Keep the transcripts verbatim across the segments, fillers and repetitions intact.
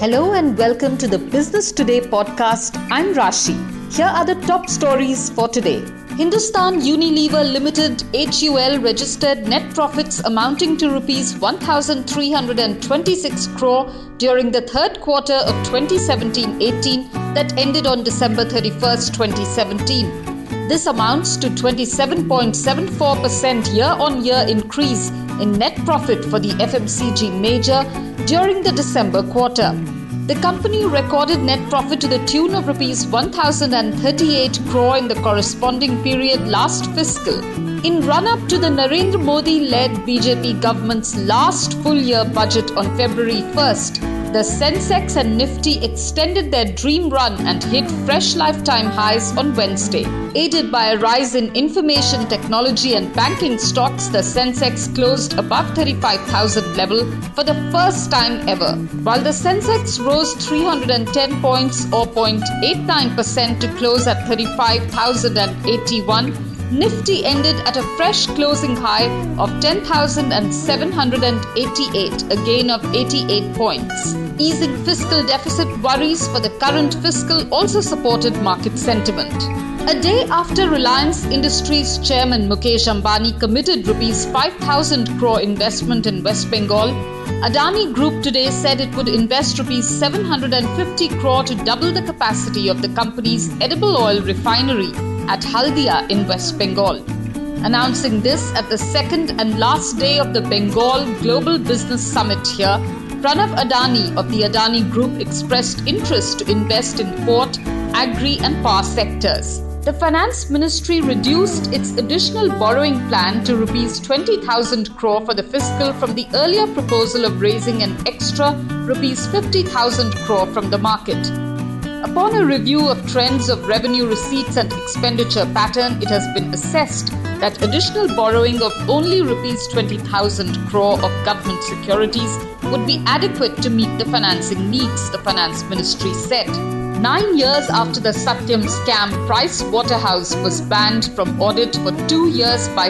Hello and welcome to the Business Today podcast. I'm Rashi. Here are the top stories for today. Hindustan Unilever Limited H U L registered net profits amounting to rupees one thousand three hundred twenty-six crore during the third quarter of twenty seventeen eighteen that ended on December thirty-first, twenty seventeen. This amounts to twenty-seven point seven four percent year-on-year increase in net profit for the F M C G major during the December quarter. The company recorded net profit to the tune of rupees one thousand thirty-eight crore in the corresponding period last fiscal. In run-up to the Narendra Modi-led B J P government's last full-year budget on February first, the Sensex and Nifty extended their dream run and hit fresh lifetime highs on Wednesday. Aided by a rise in information technology and banking stocks, the Sensex closed above thirty-five thousand level for the first time ever. While the Sensex rose three hundred ten points or zero point eight nine percent to close at thirty-five thousand eighty-one, Nifty ended at a fresh closing high of ten thousand seven hundred eighty-eight, a gain of eighty-eight points. Easing fiscal deficit worries for the current fiscal also supported market sentiment. A day after Reliance Industries chairman Mukesh Ambani committed rupees five thousand crore investment in West Bengal, Adani Group today said it would invest rupees seven hundred fifty crore to double the capacity of the company's edible oil refinery at Haldia in West Bengal. Announcing this at the second and last day of the Bengal Global Business Summit here, Pranav Adani of the Adani Group expressed interest to invest in port, agri and power sectors. The Finance Ministry reduced its additional borrowing plan to rupees twenty thousand crore for the fiscal from the earlier proposal of raising an extra rupees fifty thousand crore from the market. Upon a review of trends of revenue receipts and expenditure pattern, it has been assessed that additional borrowing of only rupees twenty thousand crore of government securities would be adequate to meet the financing needs, the Finance Ministry said. Nine years after the Satyam scam, Price Waterhouse was banned from audit for two years by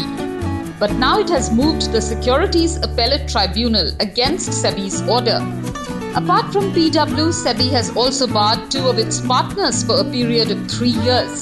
SEBI. But now it has moved the Securities Appellate Tribunal against SEBI's order. Apart from P W, SEBI has also barred two of its partners for a period of three years.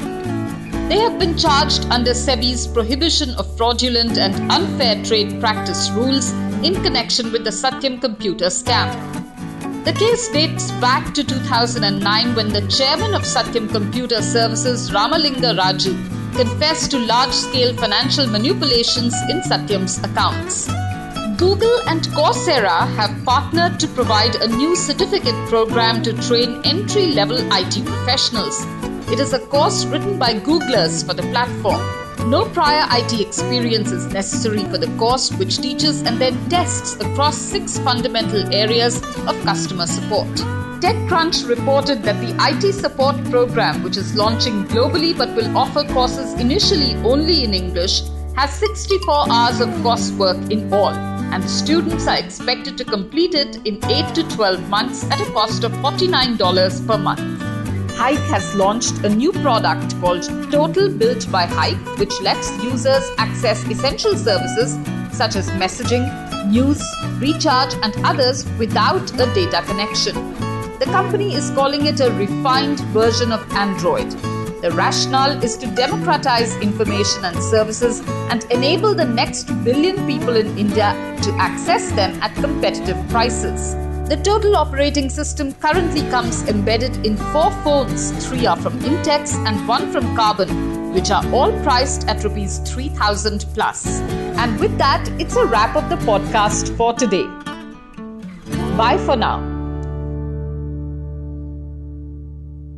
They have been charged under SEBI's prohibition of fraudulent and unfair trade practice rules in connection with the Satyam computer scam. The case dates back to two thousand nine when the chairman of Satyam Computer Services, Ramalinga Raju, confessed to large-scale financial manipulations in Satyam's accounts. Google and Coursera have partnered to provide a new certificate program to train entry-level I T professionals. It is a course written by Googlers for the platform. No prior I T experience is necessary for the course, which teaches and then tests across six fundamental areas of customer support. TechCrunch reported that the I T support program, which is launching globally but will offer courses initially only in English, has sixty-four hours of coursework in all, and the students are expected to complete it in eight to twelve months at a cost of forty-nine dollars per month. Hype has launched a new product called Total built by Hype, which lets users access essential services such as messaging, news, recharge and others without a data connection. The company is calling it a refined version of Android. The rationale is to democratize information and services and enable the next billion people in India to access them at competitive prices. The Total operating system currently comes embedded in four phones. Three are from Intex and one from Carbon, which are all priced at rupees three thousand plus. And with that, it's a wrap of the podcast for today. Bye for now.